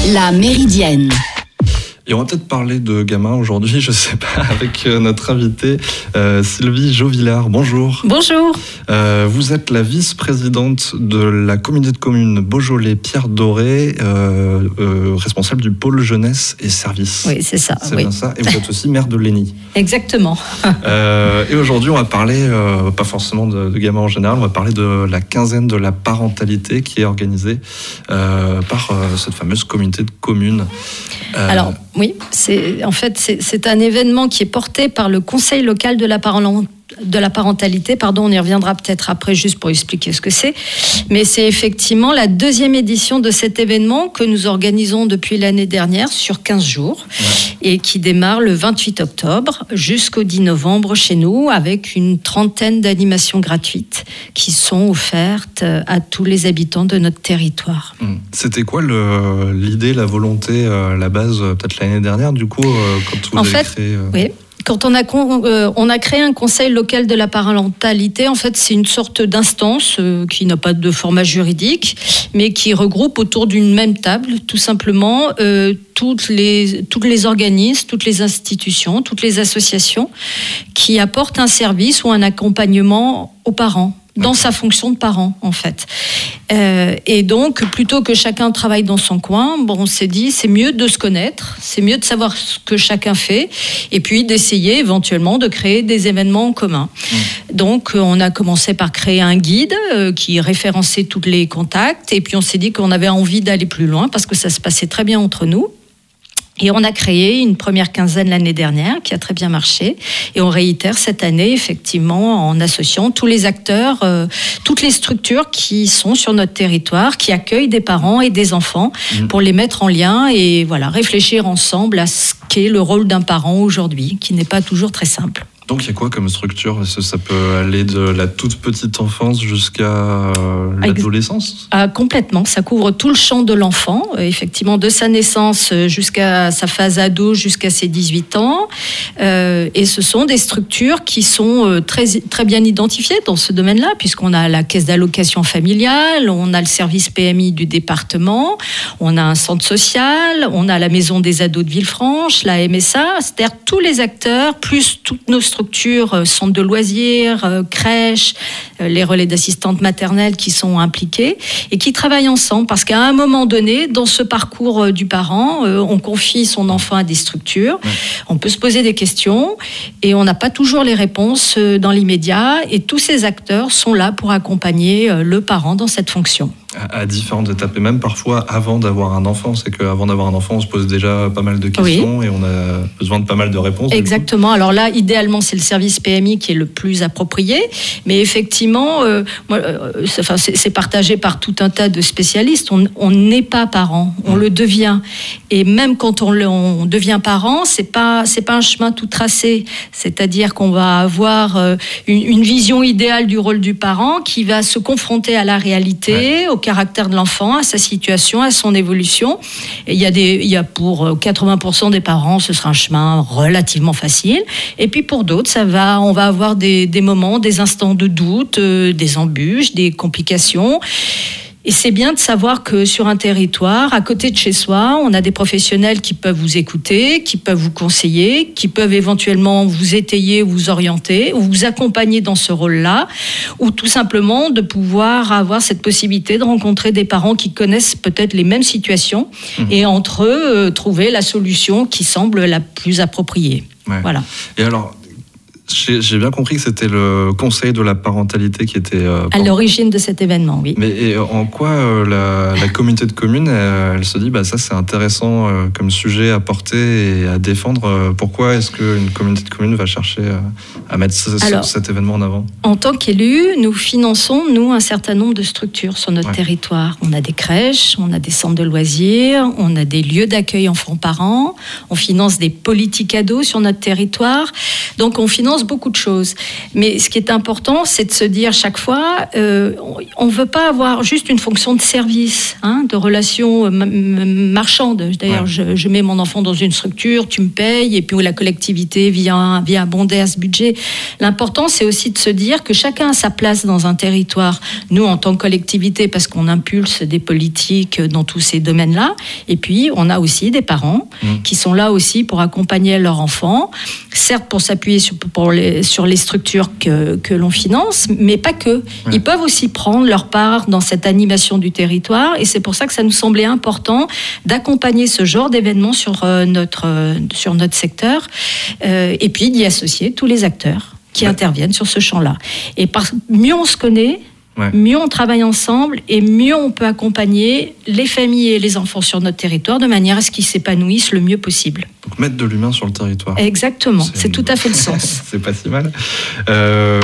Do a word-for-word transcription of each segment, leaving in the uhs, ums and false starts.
La Méridienne. Et on va peut-être parler de gamins aujourd'hui, je sais pas, avec notre invitée euh, Sylvie Jovillard. Bonjour. Bonjour. Euh, vous êtes la vice-présidente de la communauté de communes Beaujolais-Pierre Doré, euh, euh, responsable du pôle jeunesse et services. Oui, c'est ça. C'est oui. bien ça. Et vous êtes aussi maire de Lény. Exactement. euh, et aujourd'hui, on va parler, euh, pas forcément de, de gamins en général, on va parler de la quinzaine de la parentalité qui est organisée euh, par euh, cette fameuse communauté de communes. Euh, Alors, oui, c'est, en fait, c'est, c'est un événement qui est porté par le Conseil local de la parentalité. de la parentalité, pardon, on y reviendra peut-être après juste pour expliquer ce que c'est, mais c'est effectivement la deuxième édition de cet événement que nous organisons depuis l'année dernière sur quinze jours ouais. et qui démarre le vingt-huit octobre jusqu'au dix novembre chez nous avec une trentaine d'animations gratuites qui sont offertes à tous les habitants de notre territoire. C'était quoi le, l'idée, la volonté, la base peut-être l'année dernière du coup quand vous en avez fait, créé euh... oui. Quand on a, euh, on a créé un conseil local de la parentalité, en fait, c'est une sorte d'instance euh, qui n'a pas de format juridique, mais qui regroupe autour d'une même table, tout simplement, euh, toutes les, tous les organismes, toutes les institutions, toutes les associations qui apportent un service ou un accompagnement aux parents, dans sa fonction de parent, en fait. Euh, et donc, plutôt que chacun travaille dans son coin, bon, on s'est dit, c'est mieux de se connaître, c'est mieux de savoir ce que chacun fait, et puis d'essayer éventuellement de créer des événements en commun. Mmh. Donc, on a commencé par créer un guide euh, qui référençait tous les contacts, et puis on s'est dit qu'on avait envie d'aller plus loin, parce que ça se passait très bien entre nous. Et on a créé une première quinzaine l'année dernière qui a très bien marché. Et on réitère cette année, effectivement, en associant tous les acteurs, euh, toutes les structures qui sont sur notre territoire, qui accueillent des parents et des enfants mmh. pour les mettre en lien et voilà, réfléchir ensemble à ce qu'est le rôle d'un parent aujourd'hui, qui n'est pas toujours très simple. Donc il y a quoi comme structure ? Est-ce que ça peut aller de la toute petite enfance jusqu'à euh, l'adolescence ? Ah, complètement, ça couvre tout le champ de l'enfant, euh, effectivement de sa naissance jusqu'à sa phase ado, jusqu'à ses dix-huit ans. Euh, et ce sont des structures qui sont euh, très, très bien identifiées dans ce domaine-là, puisqu'on a la caisse d'allocation familiale, on a le service P M I du département, on a un centre social, on a la maison des ados de Villefranche, la M S A, c'est-à-dire tous les acteurs, plus toutes nos structures, centres de loisirs, crèches, les relais d'assistantes maternelles qui sont impliqués et qui travaillent ensemble parce qu'à un moment donné, dans ce parcours du parent, on confie son enfant à des structures, ouais. on peut se poser des questions et on n'a pas toujours les réponses dans l'immédiat et tous ces acteurs sont là pour accompagner le parent dans cette fonction. À différentes étapes et même parfois avant d'avoir un enfant, c'est qu'avant d'avoir un enfant on se pose déjà pas mal de questions oui. et on a besoin de pas mal de réponses. Exactement, alors là idéalement c'est le service P M I qui est le plus approprié, mais effectivement euh, moi, euh, c'est, enfin, c'est, c'est partagé par tout un tas de spécialistes, on n'est pas parent, on mmh. le devient et même quand on, le, on devient parent c'est pas, c'est pas un chemin tout tracé, c'est-à-dire qu'on va avoir euh, une, une vision idéale du rôle du parent qui va se confronter à la réalité, ouais. au caractère de l'enfant, à sa situation, à son évolution. Et il y a des, il y a pour quatre-vingts pour cent des parents, ce sera un chemin relativement facile. Et puis pour d'autres, ça va, on va avoir des, des moments, des instants de doute, euh, des embûches, des complications. Et c'est bien de savoir que sur un territoire, à côté de chez soi, on a des professionnels qui peuvent vous écouter, qui peuvent vous conseiller, qui peuvent éventuellement vous étayer, vous orienter, ou vous accompagner dans ce rôle-là, ou tout simplement de pouvoir avoir cette possibilité de rencontrer des parents qui connaissent peut-être les mêmes situations mmh. et entre eux, euh, trouver la solution qui semble la plus appropriée. Ouais. Voilà. Et alors, J'ai, j'ai bien compris que c'était le conseil de la parentalité qui était... Euh, à l'origine de cet événement, oui. Mais et en quoi euh, la, la communauté de communes, elle, elle se dit, bah, ça c'est intéressant euh, comme sujet à porter et à défendre. Pourquoi est-ce qu'une communauté de communes va chercher euh, à mettre ce, Alors, cet événement en avant ? En tant qu'élus, nous finançons, nous, un certain nombre de structures sur notre ouais. territoire. On a des crèches, on a des centres de loisirs, on a des lieux d'accueil enfants-parents, on finance des politiques ados sur notre territoire. Donc on finance finance beaucoup de choses. Mais ce qui est important, c'est de se dire chaque fois, euh, on ne veut pas avoir juste une fonction de service, hein, de relation marchande. D'ailleurs, ouais. je, je mets mon enfant dans une structure, tu me payes, et puis où la collectivité vient, vient abonder à ce budget. L'important, c'est aussi de se dire que chacun a sa place dans un territoire. Nous, en tant que collectivité, parce qu'on impulse des politiques dans tous ces domaines-là, et puis on a aussi des parents mmh. qui sont là aussi pour accompagner leurs enfants, certes pour s'appuyer sur, pour les, sur les structures que, que l'on finance, mais pas que. Ouais. Ils peuvent aussi prendre leur part dans cette animation du territoire, et c'est pour ça que ça nous semblait important d'accompagner ce genre d'événements sur, euh, notre, euh, sur notre secteur, euh, et puis d'y associer tous les acteurs qui ouais. interviennent sur ce champ-là. Et par, mieux on se connaît, ouais. mieux on travaille ensemble, et mieux on peut accompagner les familles et les enfants sur notre territoire de manière à ce qu'ils s'épanouissent le mieux possible. Donc mettre de l'humain sur le territoire. Exactement, c'est, c'est une... tout à fait le sens. C'est pas si mal. Euh...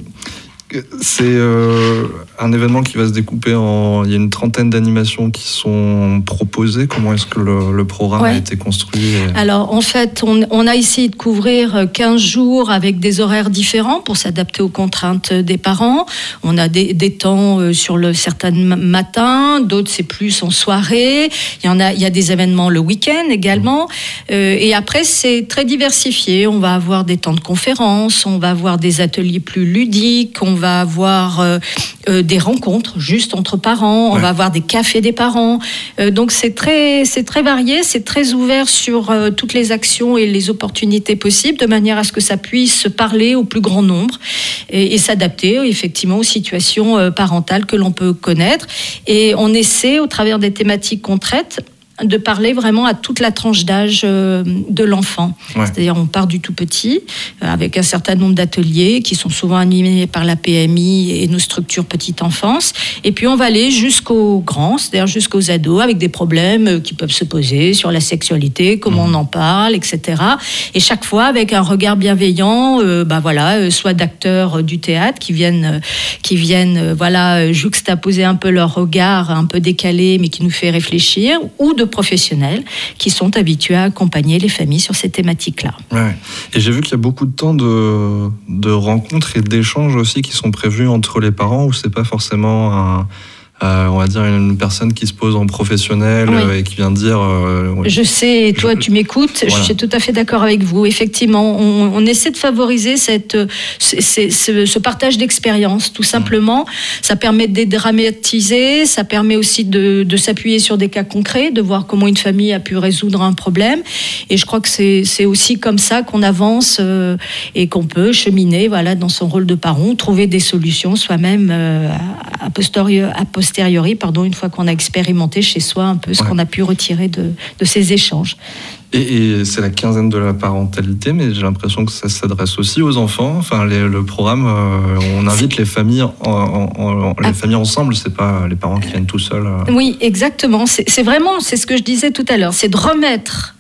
C'est euh, un événement qui va se découper en... Il y a une trentaine d'animations qui sont proposées. Comment est-ce que le, le programme ouais. a été construit et... Alors, en fait, on, on a essayé de couvrir quinze jours avec des horaires différents pour s'adapter aux contraintes des parents. On a des, des temps sur le certains matins, d'autres c'est plus en soirée. Il y en a, il y a des événements le week-end également. Mmh. Euh, et après, c'est très diversifié. On va avoir des temps de conférences, on va avoir des ateliers plus ludiques, on va avoir euh, euh, des rencontres juste entre parents, on ouais. va avoir des cafés des parents. Euh, donc c'est très, c'est très varié, c'est très ouvert sur euh, toutes les actions et les opportunités possibles, de manière à ce que ça puisse parler au plus grand nombre et, et s'adapter effectivement aux situations euh, parentales que l'on peut connaître. Et on essaie, au travers des thématiques qu'on traite, de parler vraiment à toute la tranche d'âge de l'enfant. Ouais. C'est-à-dire, on part du tout petit, avec un certain nombre d'ateliers qui sont souvent animés par la P M I et nos structures petite enfance. Et puis, on va aller jusqu'aux grands, c'est-à-dire jusqu'aux ados, avec des problèmes qui peuvent se poser sur la sexualité, comment mmh. on en parle, et cetera. Et chaque fois, avec un regard bienveillant, euh, bah voilà, soit d'acteurs du théâtre qui viennent, qui viennent voilà, juxtaposer un peu leur regard un peu décalé, mais qui nous fait réfléchir, ou de professionnels qui sont habitués à accompagner les familles sur ces thématiques-là. Ouais. Et j'ai vu qu'il y a beaucoup de temps de, de rencontres et d'échanges aussi qui sont prévus entre les parents, où c'est pas forcément un... Euh, on va dire une personne qui se pose en professionnel oui. euh, et qui vient dire... Euh, ouais. Je sais, et toi je... tu m'écoutes, voilà. Je suis tout à fait d'accord avec vous. Effectivement, on, on essaie de favoriser cette, ce, ce, ce partage d'expérience, tout simplement. Mmh. Ça permet de dédramatiser, ça permet aussi de, de s'appuyer sur des cas concrets, de voir comment une famille a pu résoudre un problème. Et je crois que c'est, c'est aussi comme ça qu'on avance euh, et qu'on peut cheminer voilà, dans son rôle de parent, trouver des solutions soi-même euh, a posteriori, a posteriori pardon, une fois qu'on a expérimenté chez soi un peu ce ouais. qu'on a pu retirer de, de ces échanges. Et, et c'est la quinzaine de la parentalité, mais j'ai l'impression que ça s'adresse aussi aux enfants. Enfin, les, le programme, euh, on invite les familles, en, en, en, les ah. familles ensemble, c'est pas les parents qui viennent tout seuls. Euh. Oui, exactement. C'est, c'est vraiment, c'est ce que je disais tout à l'heure, c'est de remettre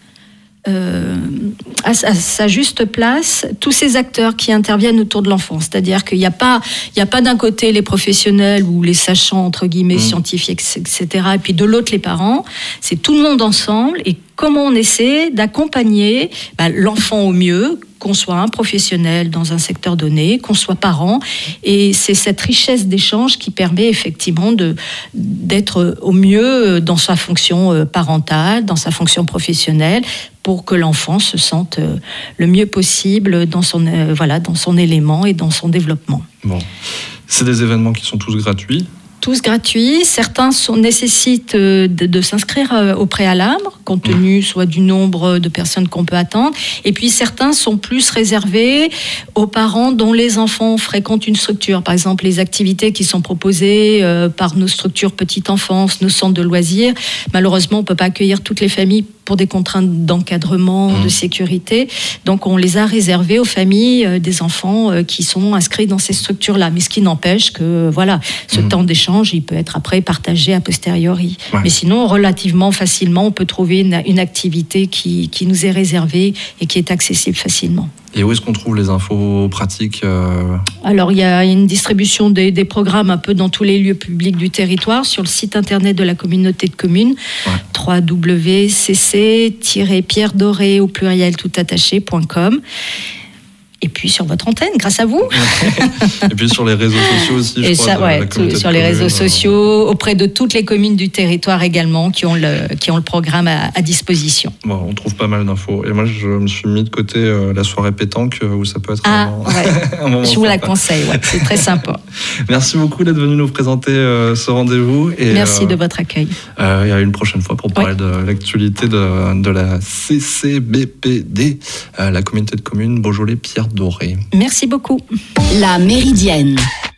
Euh, à, à sa juste place tous ces acteurs qui interviennent autour de l'enfant. C'est-à-dire qu'il n'y a pas, il n'y a pas d'un côté les professionnels ou les sachants, entre guillemets, mmh. scientifiques, et cetera, et puis de l'autre les parents. C'est tout le monde ensemble, et comment on essaie d'accompagner bah, l'enfant au mieux, qu'on soit un professionnel dans un secteur donné, qu'on soit parent. Et c'est cette richesse d'échange qui permet effectivement de, d'être au mieux dans sa fonction parentale, dans sa fonction professionnelle, pour que l'enfant se sente le mieux possible dans son, euh, voilà, dans son élément et dans son développement. Bon. C'est des événements qui sont tous gratuits ? Tous gratuits. Certains sont, nécessitent de, de s'inscrire au préalable, compte tenu soit du nombre de personnes qu'on peut attendre. Et puis certains sont plus réservés aux parents dont les enfants fréquentent une structure. Par exemple, les activités qui sont proposées par nos structures petite enfance, nos centres de loisirs. Malheureusement, on ne peut pas accueillir toutes les familles pour des contraintes d'encadrement, mmh. de sécurité. Donc, on les a réservés aux familles euh, des enfants euh, qui sont inscrits dans ces structures-là. Mais ce qui n'empêche que, voilà, ce mmh. temps d'échange, il peut être après partagé a posteriori. Ouais. Mais sinon, relativement facilement, on peut trouver une, une activité qui, qui nous est réservée et qui est accessible facilement. Et où est-ce qu'on trouve les infos pratiques euh... Alors, il y a une distribution des, des programmes un peu dans tous les lieux publics du territoire, sur le site internet de la communauté de communes, ouais. w w w point c c tiret pierre doré au pluriel tout attaché point com. Et puis sur votre antenne, grâce à vous. Et puis sur les réseaux sociaux aussi, je et crois. Ça, de, ouais, la tout, sur les réseaux sociaux, auprès de toutes les communes du territoire également qui ont le, qui ont le programme à, à disposition. Bon, on trouve pas mal d'infos. Et moi, je me suis mis de côté euh, la soirée pétanque où ça peut être ah, vraiment, ouais. un moment Je vous sympa. la conseille, ouais, c'est très sympa. Merci beaucoup d'être venu nous présenter euh, ce rendez-vous. Et, Merci euh, de votre accueil. Euh, et à une prochaine fois pour parler ouais. de l'actualité de, de la C C B P D, euh, la communauté de communes Beaujolais-Pierre Doré. Merci beaucoup. La Méridienne